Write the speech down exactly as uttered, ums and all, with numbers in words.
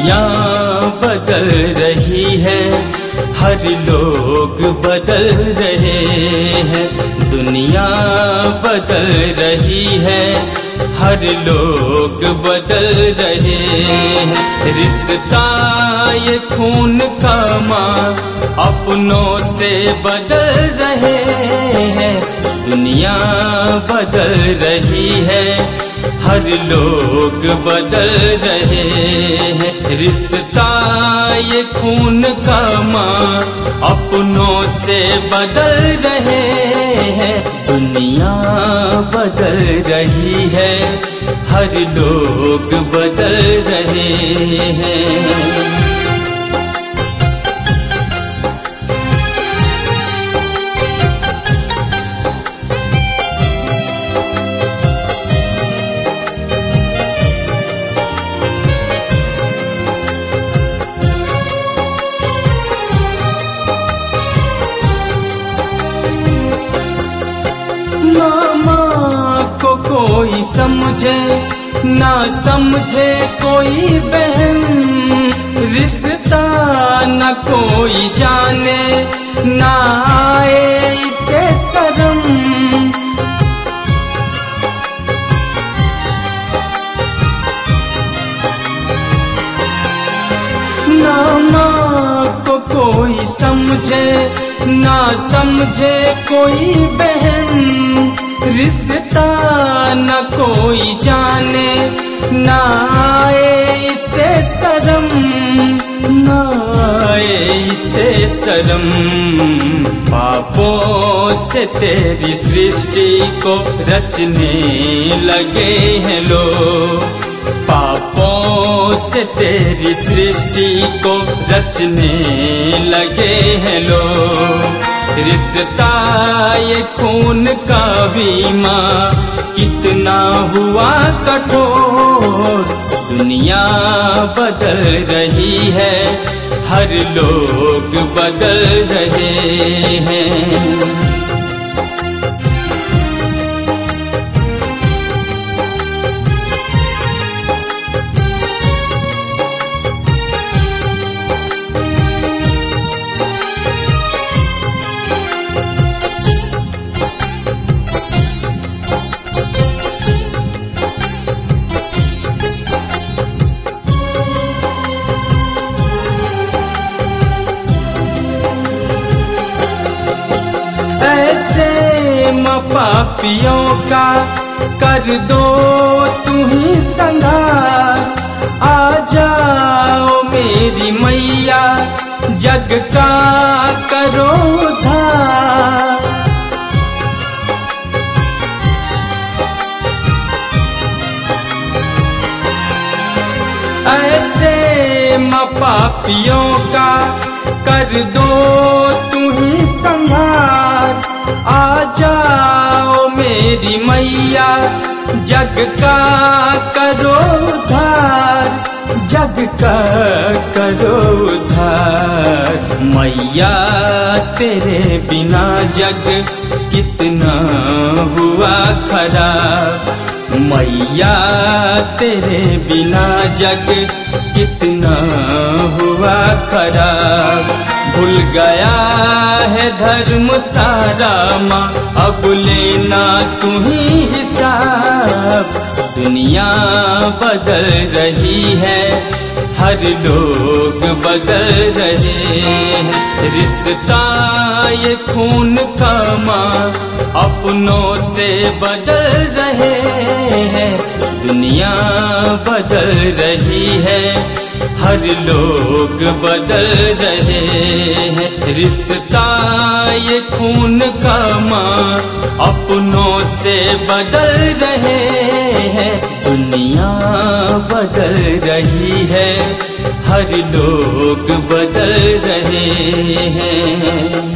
दुनिया बदल रही है, हर लोग बदल रहे हैं। दुनिया बदल रही है, हर लोग बदल रहे हैं। रिश्ता ये खून का माँ अपनों से बदल रहे हैं। दुनिया बदल रही है, हर लोग बदल रहे हैं। रिश्ता ये खून का माँ अपनों से बदल रहे हैं। दुनिया बदल रही है, हर लोग बदल रहे हैं। कोई समझे ना समझे कोई बहन, रिश्ता न कोई जाने ना आए इसे शर्म। ना माँ को कोई समझे ना समझे कोई बहन, रिश्ता न कोई जाने ना आए इसे शर्म, ना आए इसे शर्म। पापों से तेरी सृष्टि को रचने लगे हैं लोग। पापों से तेरी सृष्टि को रचने लगे हैं लोग। रिश्ता ये खून का बीमा कितना हुआ कठोर। दुनिया बदल रही है, हर लोग बदल रहे हैं। पापियों का कर दो तू ही संहार। आ जाओ मेरी मैया, जग का करो उद्धार। ऐसे पापियों का कर दो तू ही संहार। आ जाओ मेरी मैया, जग का करो उद्धार। जग का करो उद्धार। मैया तेरे बिना जग कितना हुआ खराब। मैया तेरे बिना जग कितना हुआ खराब। भूल गया है धर्म सारा माँ, अब लेना तू ही हिसाब। दुनिया बदल रही है, हर लोग बदल रहे हैं। रिश्ता ये खून का माँ अपनों से बदल रहे हैं। दुनिया बदल रही है, हर लोग बदल रहे हैं। रिश्ता ये खून का माँ अपनों से बदल रहे हैं। दुनिया बदल रही है, हर लोग बदल रहे हैं।